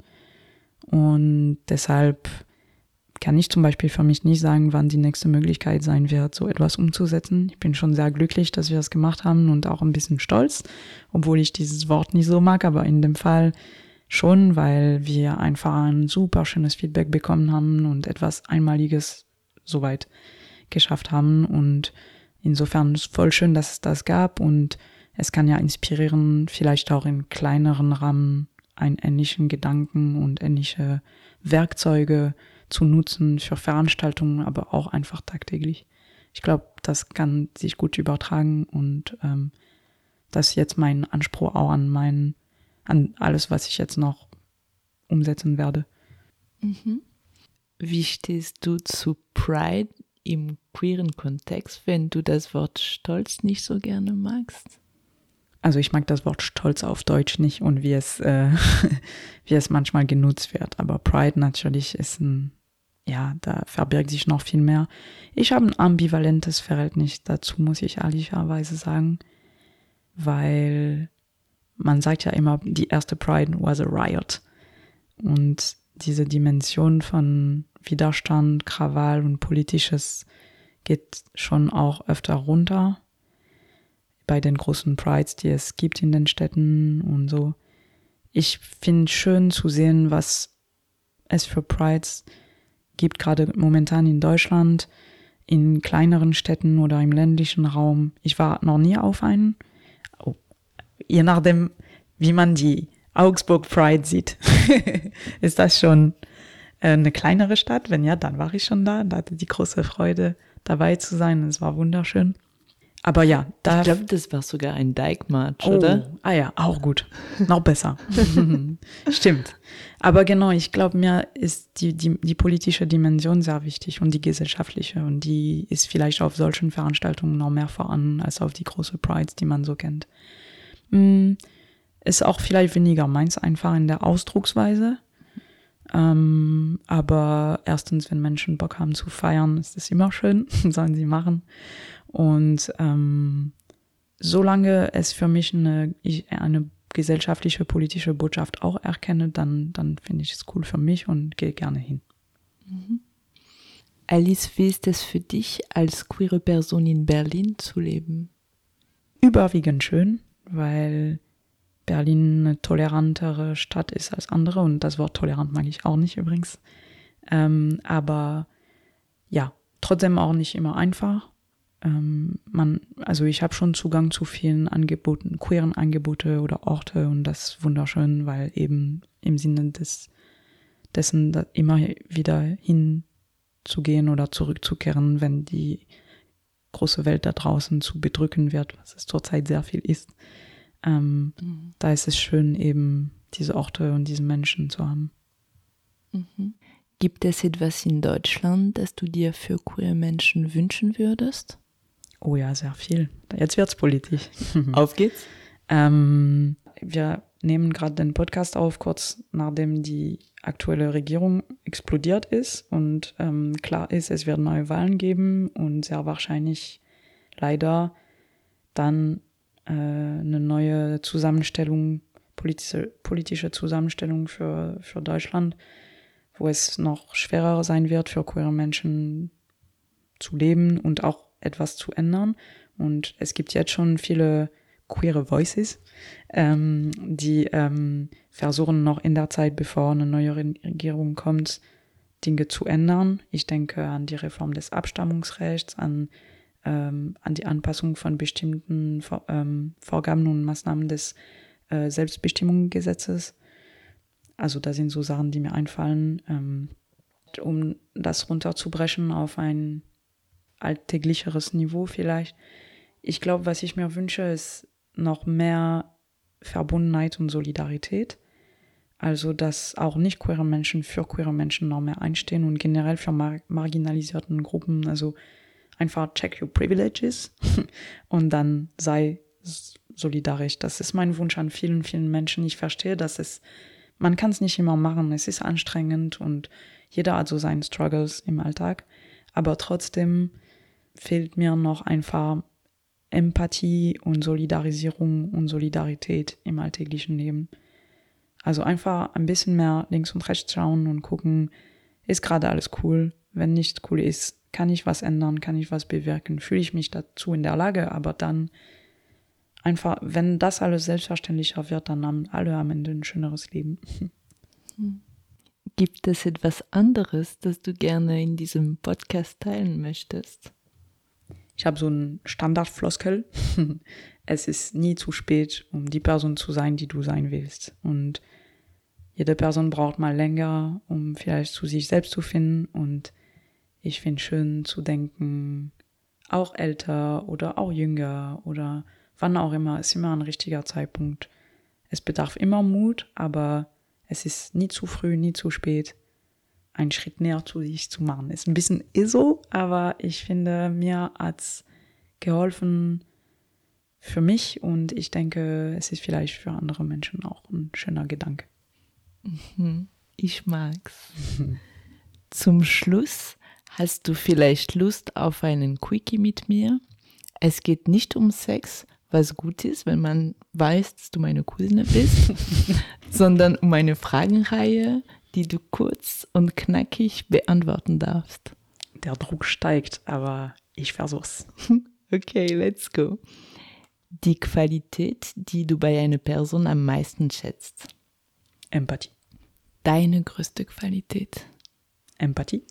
Und deshalb kann ich zum Beispiel für mich nicht sagen, wann die nächste Möglichkeit sein wird, so etwas umzusetzen. Ich bin schon sehr glücklich, dass wir das gemacht haben und auch ein bisschen stolz, obwohl ich dieses Wort nicht so mag, aber in dem Fall schon, weil wir einfach ein super schönes Feedback bekommen haben und etwas Einmaliges soweit geschafft haben. Und insofern ist es voll schön, dass es das gab, und es kann ja inspirieren, vielleicht auch in kleineren Rahmen einen ähnlichen Gedanken und ähnliche Werkzeuge zu nutzen für Veranstaltungen, aber auch einfach tagtäglich. Ich glaube, das kann sich gut übertragen, und ähm, das ist jetzt mein Anspruch auch an mein, an alles, was ich jetzt noch umsetzen werde. Mhm. Wie stehst du zu Pride im queeren Kontext, wenn du das Wort Stolz nicht so gerne magst? Also ich mag das Wort Stolz auf Deutsch nicht und wie es, äh, wie es manchmal genutzt wird. Aber Pride natürlich ist ein, ja, da verbirgt sich noch viel mehr. Ich habe ein ambivalentes Verhältnis dazu, muss ich ehrlicherweise sagen. Weil man sagt ja immer, die erste Pride was a riot. Und diese Dimension von Widerstand, Krawall und Politisches geht schon auch öfter runter bei den großen Prides, die es gibt in den Städten und so. Ich finde es schön zu sehen, was es für Prides gibt, gerade momentan in Deutschland, in kleineren Städten oder im ländlichen Raum. Ich war noch nie auf einen. Oh, je nachdem, wie man die Augsburg Pride sieht, ist das schon eine kleinere Stadt. Wenn ja, dann war ich schon da. Da hatte die große Freude, dabei zu sein. Es war wunderschön. Aber ja, da. Ich glaube, das war sogar ein Dijkmarsch, oh, oder? Ah ja, auch gut. Noch besser. Stimmt. Aber genau, ich glaube, mir ist die, die, die politische Dimension sehr wichtig und die gesellschaftliche. Und die ist vielleicht auf solchen Veranstaltungen noch mehr vorhanden als auf die große Prides, die man so kennt. Mm, ist auch vielleicht weniger meins einfach in der Ausdrucksweise. Ähm, aber erstens, wenn Menschen Bock haben zu feiern, ist es immer schön, sollen sie machen. Und ähm, solange es für mich eine, ich eine gesellschaftliche, politische Botschaft auch erkenne, dann, dann finde ich es cool für mich und gehe gerne hin. Mhm. Alice, wie ist es für dich, als queere Person in Berlin zu leben? Überwiegend schön, weil Berlin eine tolerantere Stadt ist als andere und das Wort tolerant mag ich auch nicht übrigens. Ähm, aber ja, trotzdem auch nicht immer einfach. Ähm, man, also ich habe schon Zugang zu vielen Angeboten, queeren Angebote oder Orte und das ist wunderschön, weil eben im Sinne des, dessen da immer wieder hinzugehen oder zurückzukehren, wenn die große Welt da draußen zu bedrücken wird, was es zurzeit sehr viel ist. Ähm, mhm. Da ist es schön, eben diese Orte und diese Menschen zu haben. Mhm. Gibt es etwas in Deutschland, das du dir für queere Menschen wünschen würdest? Oh ja, sehr viel. Jetzt wird's politisch. Auf geht's. Ähm, wir nehmen gerade den Podcast auf, kurz nachdem die aktuelle Regierung explodiert ist und ähm, klar ist, es wird neue Wahlen geben und sehr wahrscheinlich leider dann äh, eine neue Zusammenstellung, politische, politische Zusammenstellung für, für Deutschland, wo es noch schwerer sein wird, für queere Menschen zu leben und auch etwas zu ändern. Und es gibt jetzt schon viele queere Voices, ähm, die ähm, versuchen noch in der Zeit, bevor eine neue Regierung kommt, Dinge zu ändern. Ich denke an die Reform des Abstammungsrechts, an, ähm, an die Anpassung von bestimmten Vor- ähm, Vorgaben und Maßnahmen des äh, Selbstbestimmungsgesetzes. Also das sind so Sachen, die mir einfallen, ähm, um das runterzubrechen auf ein alltäglicheres Niveau vielleicht. Ich glaube, was ich mir wünsche, ist noch mehr Verbundenheit und Solidarität. Also, dass auch nicht queere Menschen für queere Menschen noch mehr einstehen und generell für mar- marginalisierten Gruppen. Also einfach check your privileges und dann sei solidarisch. Das ist mein Wunsch an vielen, vielen Menschen. Ich verstehe, dass es, man kann es nicht immer machen. Es ist anstrengend und jeder hat so seine Struggles im Alltag. Aber trotzdem fehlt mir noch einfach Empathie und Solidarisierung und Solidarität im alltäglichen Leben. Also einfach ein bisschen mehr links und rechts schauen und gucken, ist gerade alles cool? Wenn nicht cool ist, kann ich was ändern, kann ich was bewirken? Fühle ich mich dazu in der Lage? Aber dann einfach, wenn das alles selbstverständlicher wird, dann haben alle am Ende ein schöneres Leben. Gibt es etwas anderes, das du gerne in diesem Podcast teilen möchtest? Ich habe so einen Standardfloskel. Es ist nie zu spät, um die Person zu sein, die du sein willst. Und jede Person braucht mal länger, um vielleicht zu sich selbst zu finden. Und ich finde es schön zu denken, auch älter oder auch jünger oder wann auch immer, ist immer ein richtiger Zeitpunkt. Es bedarf immer Mut, aber es ist nie zu früh, nie zu spät. einen Schritt näher zu sich zu machen. Ist ein bisschen so, aber ich finde, mir hat's geholfen für mich und ich denke, es ist vielleicht für andere Menschen auch ein schöner Gedanke. Ich mag's. Zum Schluss hast du vielleicht Lust auf einen Quickie mit mir? Es geht nicht um Sex, was gut ist, wenn man weiß, dass du meine Cousine bist, sondern um eine Fragenreihe, die du kurz und knackig beantworten darfst. Der Druck steigt, aber ich versuch's. Okay, let's go. Die Qualität, die du bei einer Person am meisten schätzt. Empathie. Deine größte Qualität. Empathie.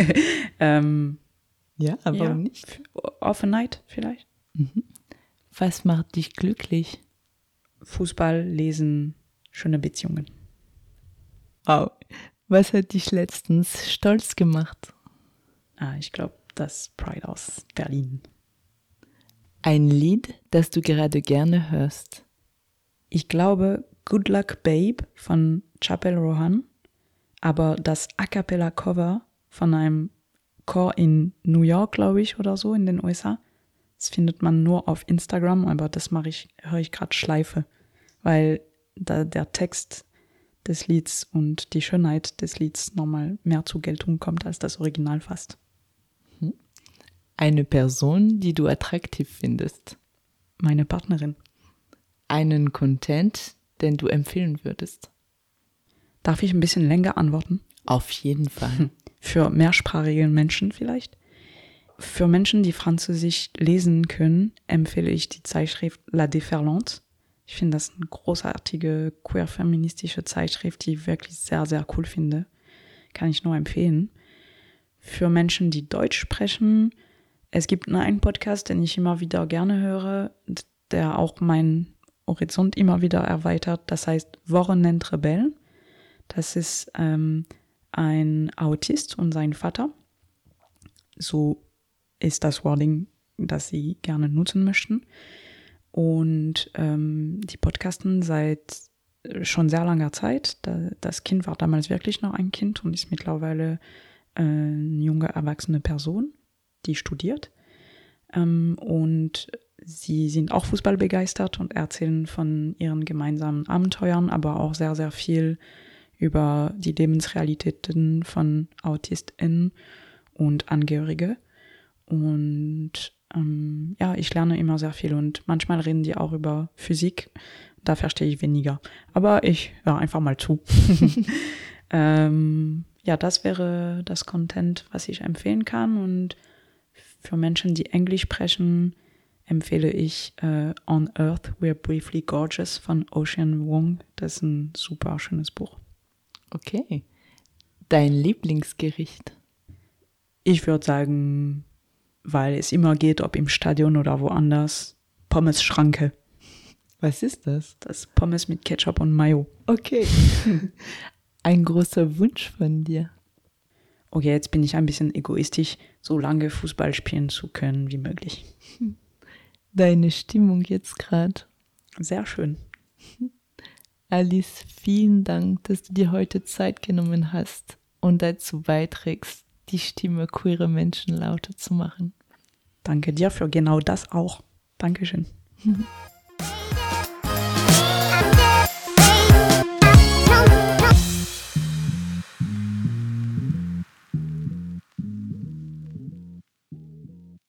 ähm, ja, aber ja, nicht. Offenheit vielleicht. Mhm. Was macht dich glücklich? Fußball, Lesen, schöne Beziehungen. Wow. Was hat dich letztens stolz gemacht? Ah, ich glaube, das Pride aus Berlin. Ein Lied, das du gerade gerne hörst. Ich glaube, Good Luck Babe von Chapel Rohan, aber das A Cappella Cover von einem Chor in New York, glaube ich, oder so, in den U S A. Das findet man nur auf Instagram, aber das mache ich, höre ich gerade Schleife, weil da der Text des Lieds und die Schönheit des Lieds nochmal mehr zur Geltung kommt als das Original fast. Eine Person, die du attraktiv findest. Meine Partnerin. Einen Content, den du empfehlen würdest. Darf ich ein bisschen länger antworten? Auf jeden Fall. Für mehrsprachige Menschen vielleicht. Für Menschen, die Französisch lesen können, empfehle ich die Zeitschrift La Déferlante. Ich finde das eine großartige queer-feministische Zeitschrift, die ich wirklich sehr, sehr cool finde. Kann ich nur empfehlen. Für Menschen, die Deutsch sprechen, es gibt einen Podcast, den ich immer wieder gerne höre, der auch meinen Horizont immer wieder erweitert. Das heißt Wochenend Rebellen. Das ist ähm, ein Autist und sein Vater. So ist das Wording, das sie gerne nutzen möchten. Und ähm, die podcasten seit schon sehr langer Zeit. Da, das Kind war damals wirklich noch ein Kind und ist mittlerweile äh, eine junge, erwachsene Person, die studiert. Ähm, und sie sind auch Fußball begeistert und erzählen von ihren gemeinsamen Abenteuern, aber auch sehr, sehr viel über die Lebensrealitäten von AutistInnen und Angehörige. Und ähm, ja, ich lerne immer sehr viel und manchmal reden die auch über Physik. Da verstehe ich weniger. Aber ich höre einfach mal zu. ähm, ja, das wäre das Content, was ich empfehlen kann. Und für Menschen, die Englisch sprechen, empfehle ich äh, On Earth We're Briefly Gorgeous von Ocean Wong. Das ist ein super schönes Buch. Okay. Dein Lieblingsgericht? Ich würde sagen, weil es immer geht, ob im Stadion oder woanders, Pommes-Schranke. Was ist das? Das ist Pommes mit Ketchup und Mayo. Okay. Ein großer Wunsch von dir. Okay, jetzt bin ich ein bisschen egoistisch, so lange Fußball spielen zu können wie möglich. Deine Stimmung jetzt gerade? Sehr schön. Alice, vielen Dank, dass du dir heute Zeit genommen hast und dazu beiträgst, die Stimme queerer Menschen lauter zu machen. Danke dir für genau das auch. Dankeschön.